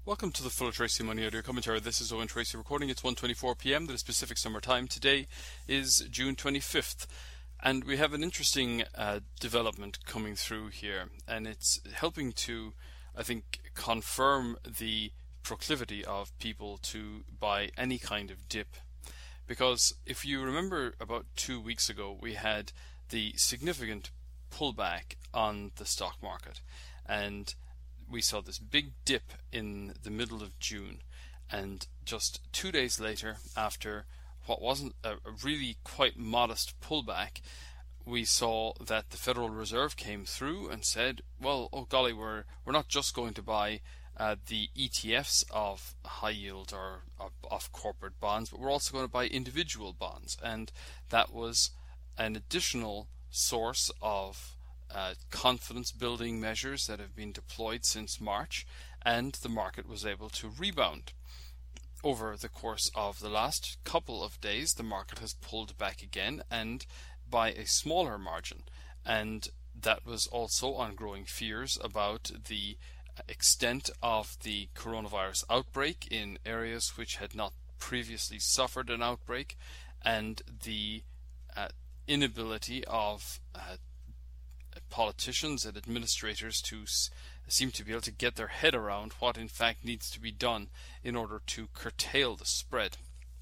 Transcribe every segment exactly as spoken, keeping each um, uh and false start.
Welcome to the Full Tracy Money Audio Commentary. This is Owen Tracy recording. It's one twenty-four p m, the Pacific Summer Time. Today is June twenty-fifth, and we have an interesting uh, development coming through here, and it's helping to, I think, confirm the proclivity of people to buy any kind of dip. Because if you remember, about two weeks ago, we had the significant pullback on the stock market, and we saw this big dip in the middle of June, and just two days later, after what wasn't a, a really quite modest pullback, we saw that the Federal Reserve came through and said, well, oh golly, we're we're not just going to buy uh, the E T Fs of high yield or of, of corporate bonds, but we're also going to buy individual bonds. And that was an additional source of Uh, confidence building measures that have been deployed since March, and the market was able to rebound. Over the course of the last couple of days, the market has pulled back again, and by a smaller margin, and that was also on growing fears about the extent of the coronavirus outbreak in areas which had not previously suffered an outbreak, and the uh, inability of uh, politicians and administrators to s- seem to be able to get their head around what in fact needs to be done in order to curtail the spread.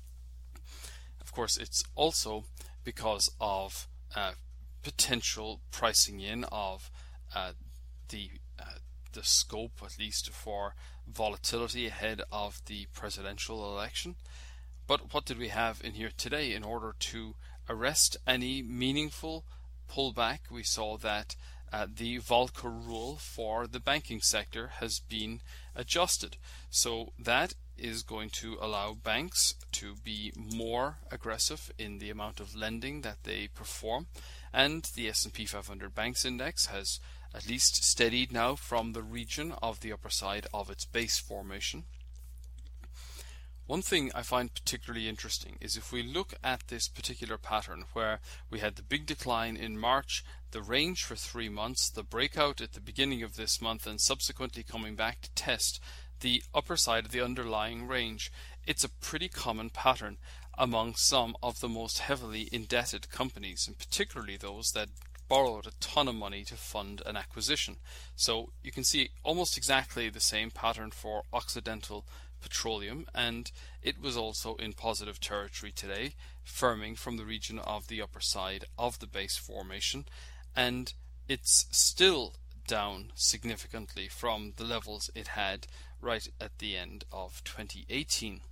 Of course, it's also because of uh, potential pricing in of uh, the uh, the scope, at least, for volatility ahead of the presidential election. But what did we have in here today in order to arrest any meaningful pullback? We saw that uh, the Volcker rule for the banking sector has been adjusted. So that is going to allow banks to be more aggressive in the amount of lending that they perform. And the S and P five hundred Banks Index has at least steadied now from the region of the upper side of its base formation. One thing I find particularly interesting is if we look at this particular pattern where we had the big decline in March, the range for three months, the breakout at the beginning of this month, and subsequently coming back to test the upper side of the underlying range. It's a pretty common pattern among some of the most heavily indebted companies, and particularly those that borrowed a ton of money to fund an acquisition. So you can see almost exactly the same pattern for Occidental Petroleum, and it was also in positive territory today, firming from the region of the upper side of the base formation, and it's still down significantly from the levels it had right at the end of twenty eighteen.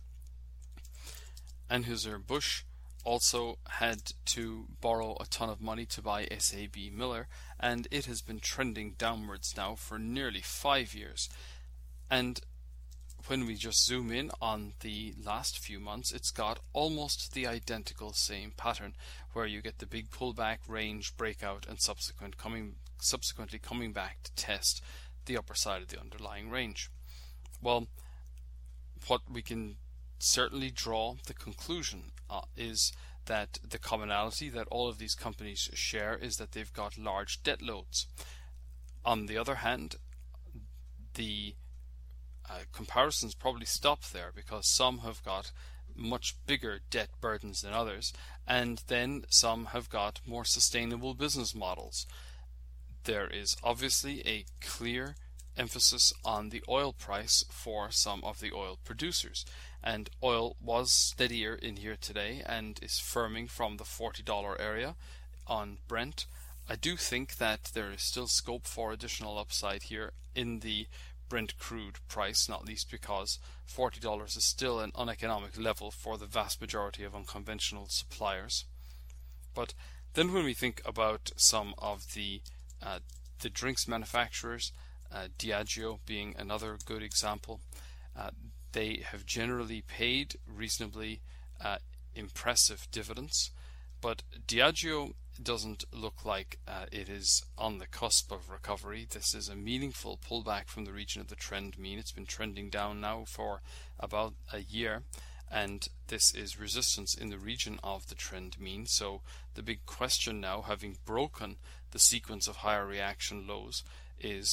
Anheuser-Busch also had to borrow a ton of money to buy S A B Miller, and it has been trending downwards now for nearly five years. And when we just zoom in on the last few months, it's got almost the identical same pattern, where you get the big pullback, range, breakout, and subsequent coming, subsequently coming back to test the upper side of the underlying range. Well, what we can certainly draw the conclusion uh, is that the commonality that all of these companies share is that they've got large debt loads. On the other hand, the Uh, comparisons probably stop there, because some have got much bigger debt burdens than others, and then some have got more sustainable business models. There is obviously a clear emphasis on the oil price for some of the oil producers, and oil was steadier in here today and is firming from the forty dollar area on Brent. I do think that there is still scope for additional upside here in the Brent crude price, not least because forty dollars is still an uneconomic level for the vast majority of unconventional suppliers. But then when we think about some of the uh, the drinks manufacturers, uh, Diageo being another good example, uh, they have generally paid reasonably uh, impressive dividends, but Diageo doesn't look like uh, it is on the cusp of recovery. This is a meaningful pullback from the region of the trend mean. It's been trending down now for about a year, and this is resistance in the region of the trend mean. So the big question now, having broken the sequence of higher reaction lows, is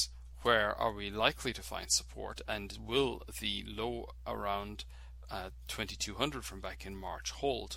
where are we likely to find support, and will the low around uh, twenty-two hundred from back in March hold?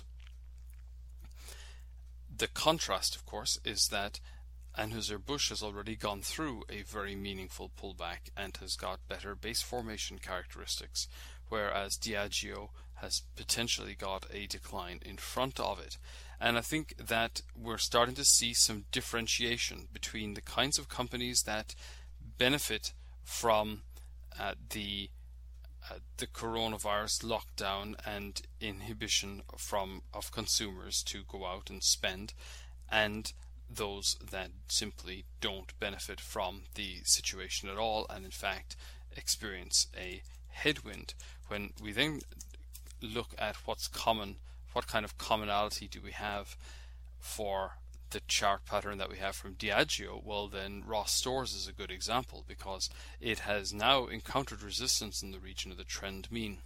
The contrast, of course, is that Anheuser-Busch has already gone through a very meaningful pullback and has got better base formation characteristics, whereas Diageo has potentially got a decline in front of it. And I think that we're starting to see some differentiation between the kinds of companies that benefit from uh, the uh, the coronavirus lockdown and inhibition from of consumers to go out and spend, and those that simply don't benefit from the situation at all and in fact experience a headwind. When we then look at what's common, what kind of commonality do we have for the chart pattern that we have from Diageo, well then Ross Stores is a good example, because it has now encountered resistance in the region of the trend mean.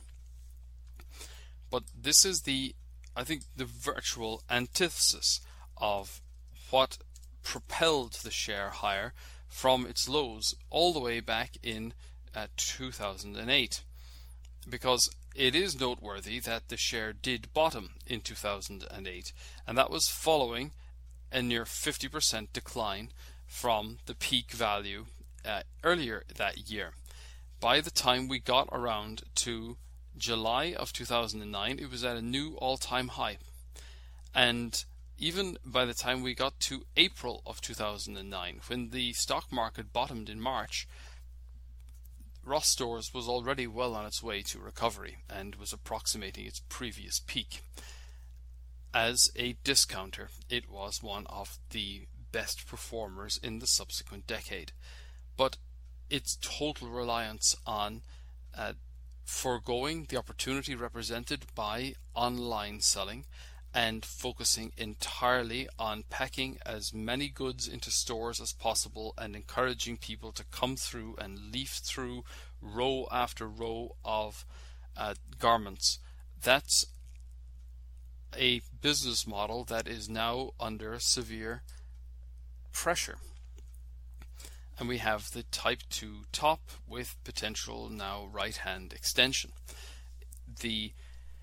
But this is the, I think, the virtual antithesis of what propelled the share higher from its lows all the way back in uh, two thousand eight, because it is noteworthy that the share did bottom in two thousand eight, and that was following a near fifty percent decline from the peak value uh, earlier that year. By the time we got around to July of two thousand nine, it was at a new all-time high. And even by the time we got to April of two thousand nine, when the stock market bottomed in March, Ross Stores was already well on its way to recovery and was approximating its previous peak. As a discounter, it was one of the best performers in the subsequent decade. But its total reliance on uh, foregoing the opportunity represented by online selling and focusing entirely on packing as many goods into stores as possible and encouraging people to come through and leaf through row after row of uh, garments. That's a business model that is now under severe pressure. And we have the Type two top with potential now right-hand extension. The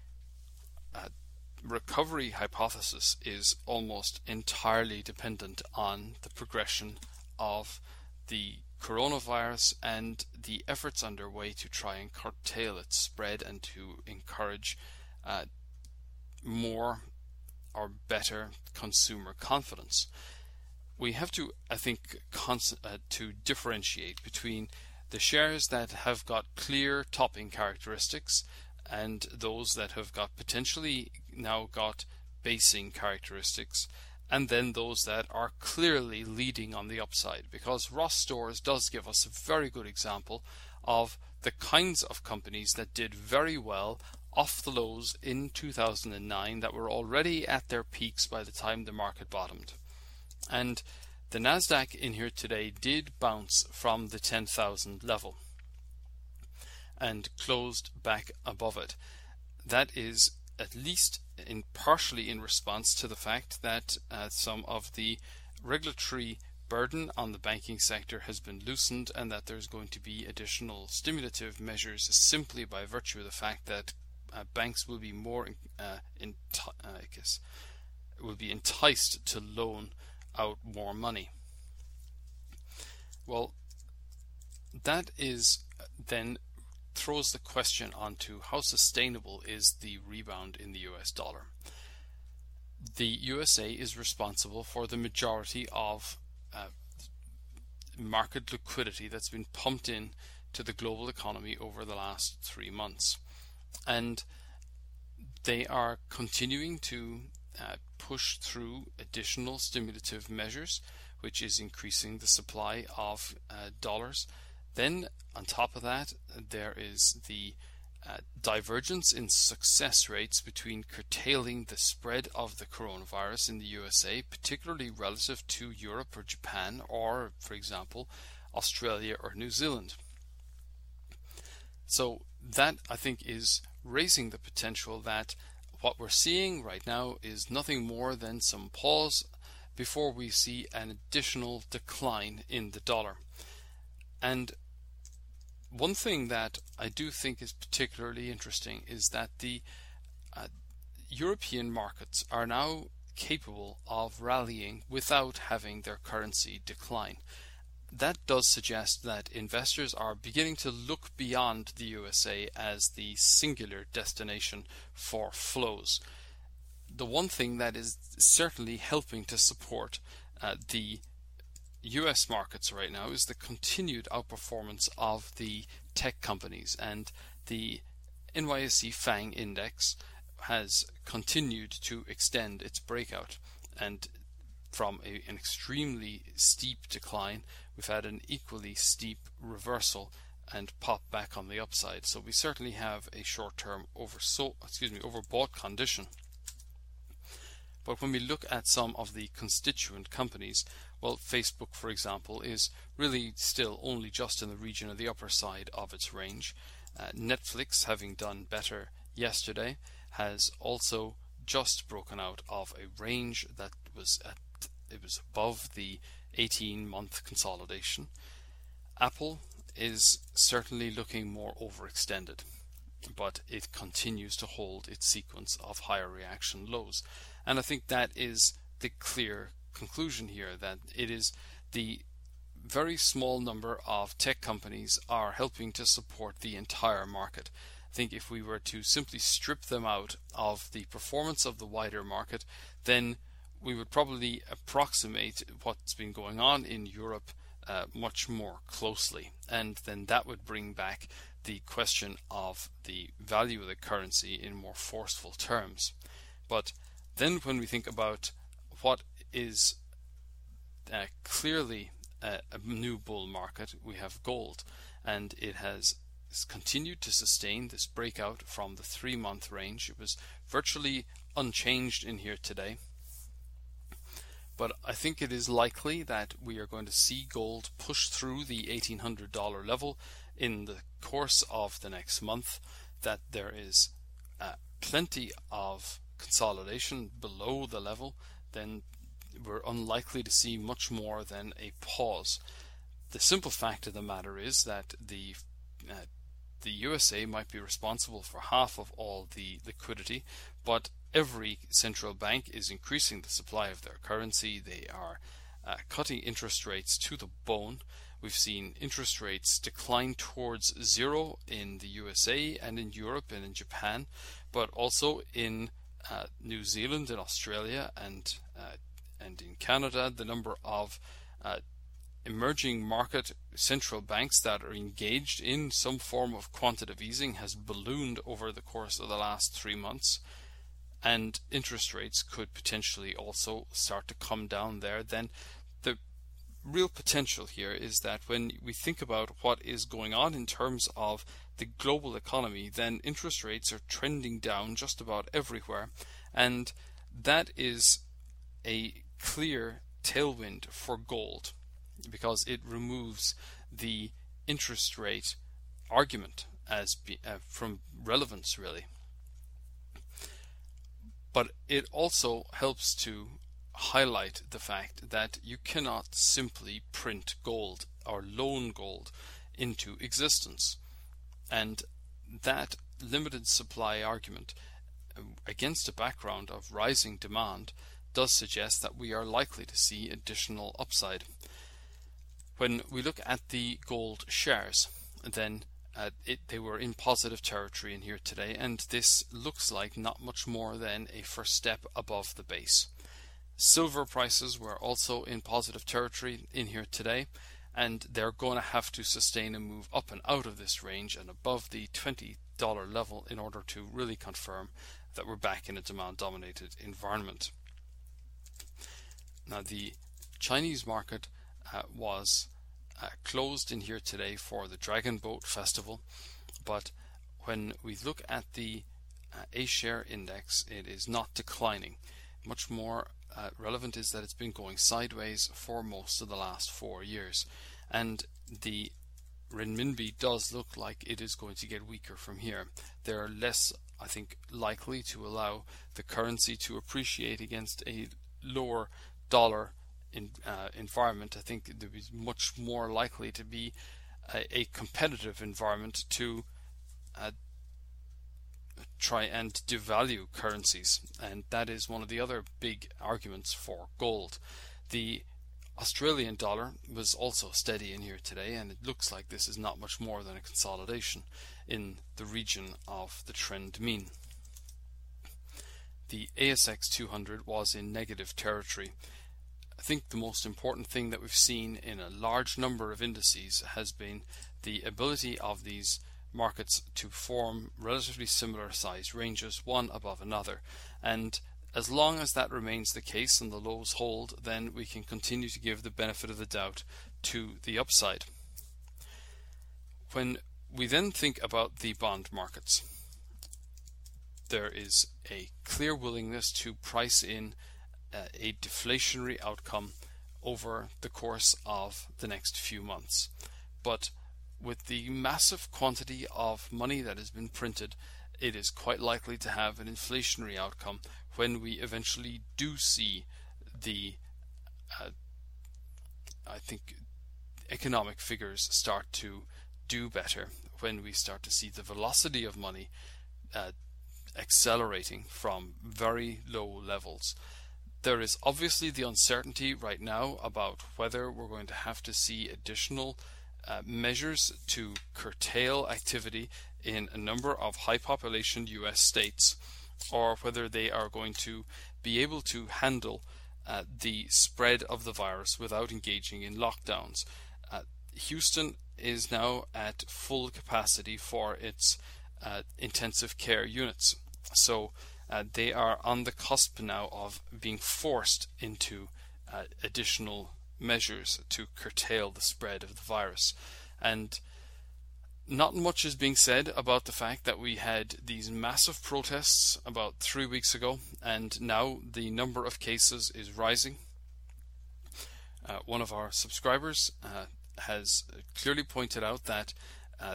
uh, recovery hypothesis is almost entirely dependent on the progression of the coronavirus and the efforts underway to try and curtail its spread and to encourage uh, more or better consumer confidence. We have to, I think, cons- uh, to differentiate between the shares that have got clear topping characteristics and those that have got potentially now got basing characteristics, and then those that are clearly leading on the upside, because Ross Stores does give us a very good example of the kinds of companies that did very well off the lows in two thousand nine that were already at their peaks by the time the market bottomed. And the Nasdaq in here today did bounce from the ten thousand level and closed back above it. That is at least in partially in response to the fact that uh, some of the regulatory burden on the banking sector has been loosened, and that there's going to be additional stimulative measures simply by virtue of the fact that uh, banks will be more uh, in uh, I guess will be enticed to loan out more money. Well, that is then throws the question onto how sustainable is the rebound in the U S dollar. The U S A is responsible for the majority of uh, market liquidity that's been pumped in to the global economy over the last three months, and they are continuing to uh, push through additional stimulative measures, which is increasing the supply of uh, dollars. Then on top of that, there is the uh, divergence in success rates between curtailing the spread of the coronavirus in the U S A, particularly relative to Europe or Japan, or, for example, Australia or New Zealand. So that, I think, is raising the potential that what we're seeing right now is nothing more than some pause before we see an additional decline in the dollar. And one thing that I do think is particularly interesting is that the uh, European markets are now capable of rallying without having their currency decline. That does suggest that investors are beginning to look beyond the U S A as the singular destination for flows. The one thing that is certainly helping to support uh, the U S markets right now is the continued outperformance of the tech companies, and the N Y S E FANG index has continued to extend its breakout, and from a, an extremely steep decline we've had an equally steep reversal and pop back on the upside. So we certainly have a short-term oversold, excuse me, overbought condition. But when we look at some of the constituent companies, well, Facebook, for example, is really still only just in the region of the upper side of its range. Uh, Netflix, having done better yesterday, has also just broken out of a range that was at it was above the eighteen month consolidation. Apple is certainly looking more overextended, but it continues to hold its sequence of higher reaction lows. And I think that is the clear conclusion here, that it is the very small number of tech companies are helping to support the entire market. I think if we were to simply strip them out of the performance of the wider market, then we would probably approximate what's been going on in Europe uh, much more closely, and then that would bring back the question of the value of the currency in more forceful terms. But then when we think about what is uh, clearly a, a new bull market, we have gold, and it has continued to sustain this breakout from the three month range. It was virtually unchanged in here today. But I think it is likely that we are going to see gold push through the eighteen hundred dollar level in the course of the next month, that there is uh, plenty of consolidation below the level. Then we're unlikely to see much more than a pause. The simple fact of the matter is that the uh, the U S A might be responsible for half of all the liquidity, but every central bank is increasing the supply of their currency. They are uh, cutting interest rates to the bone. We've seen interest rates decline towards zero in the U S A and in Europe and in Japan, but also in uh, New Zealand and Australia and uh, and in Canada. The number of uh, emerging market central banks that are engaged in some form of quantitative easing has ballooned over the course of the last three months. And interest rates could potentially also start to come down there. Then the real potential here is that when we think about what is going on in terms of the global economy, then interest rates are trending down just about everywhere, and that is a clear tailwind for gold, because it removes the interest rate argument as be, uh, from relevance, really. But it also helps to highlight the fact that you cannot simply print gold or loan gold into existence, and that limited supply argument against a background of rising demand does suggest that we are likely to see additional upside. When we look at the gold shares, then uh, it, they were in positive territory in here today, and this looks like not much more than a first step above the base. Silver prices were also in positive territory in here today, and they're going to have to sustain a move up and out of this range and above the twenty dollar level in order to really confirm that we're back in a demand-dominated environment. Now, the Chinese market uh, was uh, closed in here today for the Dragon Boat Festival, but when we look at the uh, A-share index, it is not declining. Much more uh, relevant is that it's been going sideways for most of the last four years, and the renminbi does look like it is going to get weaker from here. They're less, I think, likely to allow the currency to appreciate against a lower dollar in, uh, environment. I think there is much more likely to be a, a competitive environment to uh, try and devalue currencies, and that is one of the other big arguments for gold. The Australian dollar was also steady in here today, and it looks like this is not much more than a consolidation in the region of the trend mean. The A S X two hundred was in negative territory. I think the most important thing that we've seen in a large number of indices has been the ability of these markets to form relatively similar size ranges, one above another, and as long as that remains the case and the lows hold, then we can continue to give the benefit of the doubt to the upside. When we then think about the bond markets, there is a clear willingness to price in uh, a deflationary outcome over the course of the next few months. But with the massive quantity of money that has been printed, it is quite likely to have an inflationary outcome when we eventually do see the, uh, I think, economic figures start to do better, when we start to see the velocity of money uh, accelerating from very low levels. There is obviously the uncertainty right now about whether we're going to have to see additional uh, measures to curtail activity in a number of high population U S states, or whether they are going to be able to handle uh, the spread of the virus without engaging in lockdowns. Uh, Houston is now at full capacity for its uh, intensive care units. So uh, they are on the cusp now of being forced into uh, additional measures to curtail the spread of the virus. And not much is being said about the fact that we had these massive protests about three weeks ago, and now the number of cases is rising. Uh, one of our subscribers uh, has clearly pointed out that uh,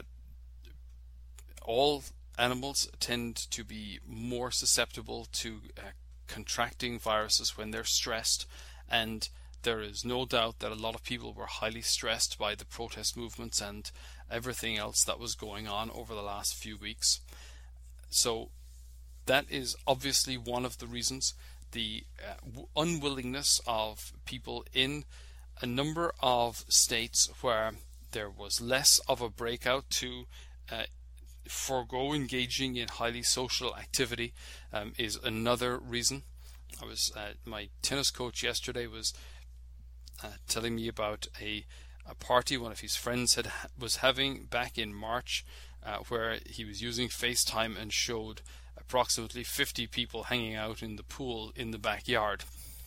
all animals tend to be more susceptible to uh, contracting viruses when they're stressed, and there is no doubt that a lot of people were highly stressed by the protest movements and everything else that was going on over the last few weeks. So that is obviously one of the reasons. The uh, unwillingness of people in a number of states where there was less of a breakout to uh, forego engaging in highly social activity um, is another reason. I was uh, my tennis coach yesterday was uh, telling me about a, a party one of his friends had was having back in March, uh, where he was using FaceTime and showed approximately fifty people hanging out in the pool in the backyard.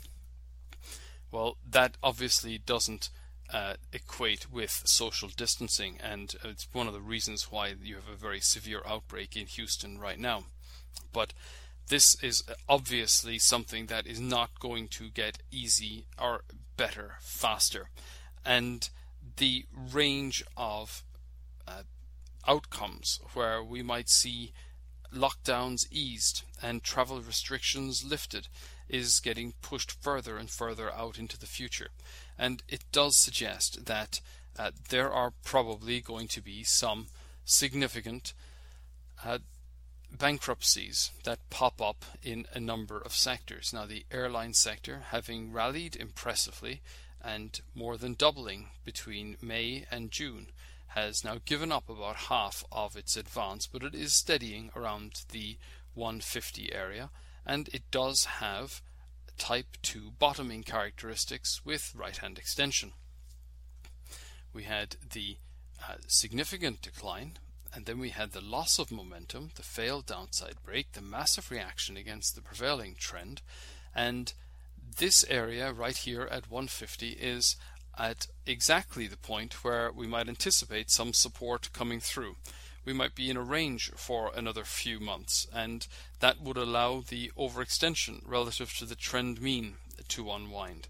Well, that obviously doesn't uh, equate with social distancing, and it's one of the reasons why you have a very severe outbreak in Houston right now. But this is obviously something that is not going to get easy or better faster, and the range of uh, outcomes where we might see lockdowns eased and travel restrictions lifted is getting pushed further and further out into the future. And it does suggest that uh, there are probably going to be some significant uh, bankruptcies that pop up in a number of sectors. Now, the airline sector, having rallied impressively and more than doubling between May and June, has now given up about half of its advance, but it is steadying around the one fifty area, and it does have type two bottoming characteristics with right hand extension. We had the uh, significant decline, and then we had the loss of momentum, the failed downside break, the massive reaction against the prevailing trend, and this area right here at one fifty is at exactly the point where we might anticipate some support coming through. We might be in a range for another few months, and that would allow the overextension relative to the trend mean to unwind.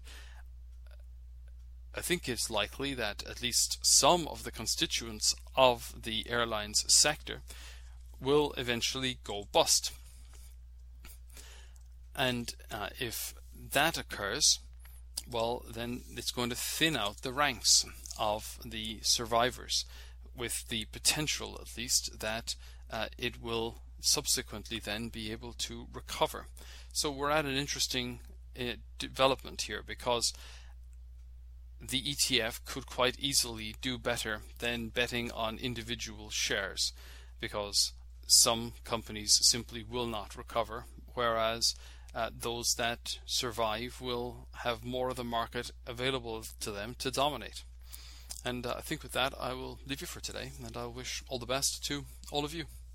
I think it's likely that at least some of the constituents of the airlines sector will eventually go bust. And uh, if that occurs, well, then it's going to thin out the ranks of the survivors. with the potential at least that uh, it will subsequently then be able to recover. So we're at an interesting uh, development here, because the E T F could quite easily do better than betting on individual shares, because some companies simply will not recover, whereas uh, those that survive will have more of the market available to them to dominate. And uh, I think with that I will leave you for today, and I wish all the best to all of you.